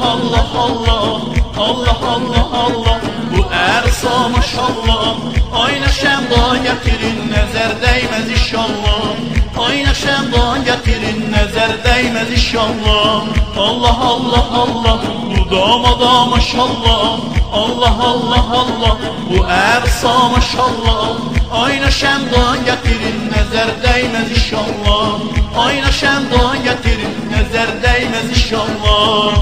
Allah Allah, Allah Allah Allah. Bu ersa maşallah. Ayna şemda getirin, nezer değmez inşallah. Ayna şemda getirin, nezer değmez inşallah. Allah Allah Allah. Bu damada maşallah. Allah Allah Allah. Bu ersa maşallah. Ayna şemda getirin, nezer değmez inşallah. Ayna şemda getirin, nezer değmez inşallah.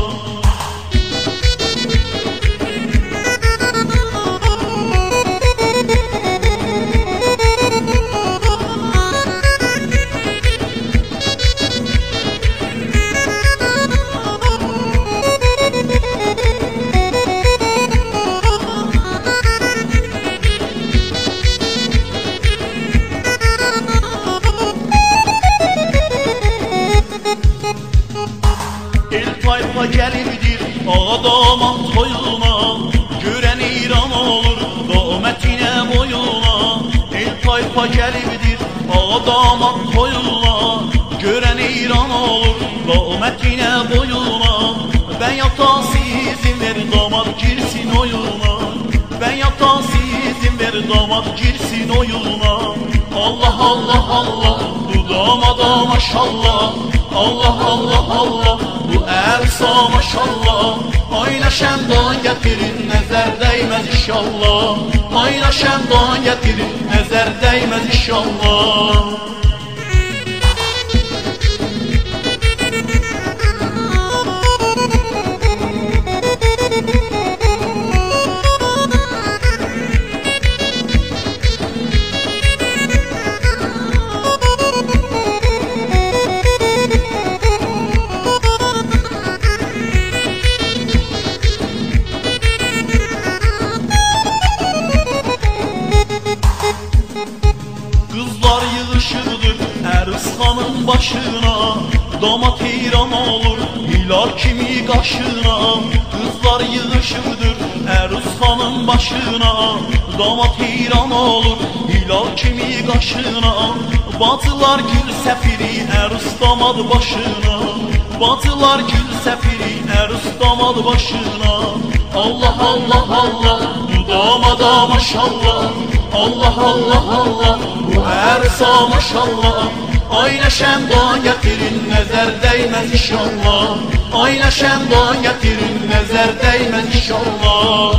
Tayfa gelibdir ağa damat toyuna, gören İran olur dametine boyuna. El tayfa gelibdir ağa damat toyuna, gören İran olur dametine boyuna. Ben yatası izin ver damat girsin oyuna. Ben yatası izin ver damat girsin oyuna. Allah Allah Allah, bu damada maşallah. Allah Allah Allah, bu ersa maşallah. Ayna şemdan getirin, nezer değmez inşallah. Ayna şemdan getirin, nezer değmez inşallah. Kızlar yığışırdır Erıskan'ın başına, damat heyran olur hilal kimi kaşına. Kızlar yığışırdır Erıskan'ın başına, damat heyran olur hilal kimi kaşına. Batılar gül sefiri Erus damad başına, batılar gül sefiri Erus damad başına. Allah Allah Allah, bu damada maşallah. Allah Allah Allah, bu ersa maşallah. Ayna şemdan getirin, nezer değmez inşallah. Ayna şemdan getirin, nezer değmez inşallah.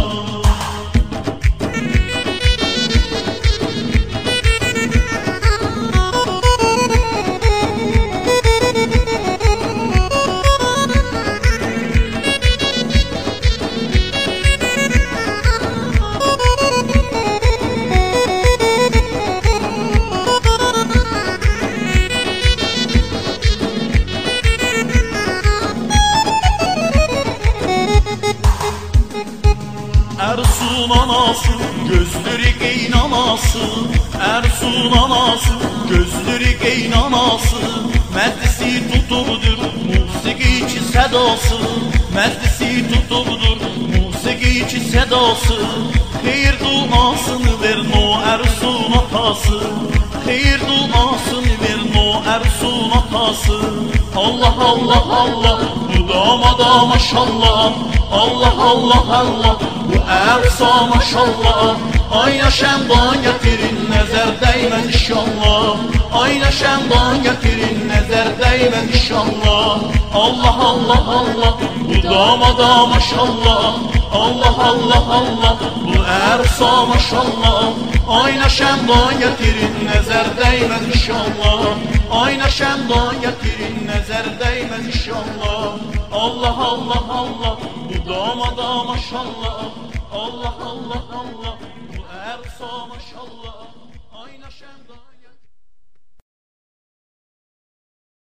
Ersun anası, gözleri geyin anası. Ersun anası, gözleri geyin anası. Meclisi tutubudur, musikiçi sedası. Meclisi tutubudur, musikiçi sedası. Hayır duasını ver no Ersun atası. Hayır duasını ver no Ersun atası. Allah Allah Allah, bu damada maşallah. Allah Allah Allah, bu ersa maşallah. Ayna şemdan getirin, nezer değmez inşallah. Ayna şemdan getirin, nezer değmez inşallah. Allah Allah Allah, bu damada maşallah. Allah Allah Allah, bu ersa maşallah. Ayna şemdan getirin, nezer değmez inşallah. Ayna şemdan getirin, nezer değmez inşallah. Allah Allah Allah, bu damada maşallah. Allah Allah Allah, bu ersa maşallah. Ayna şemdan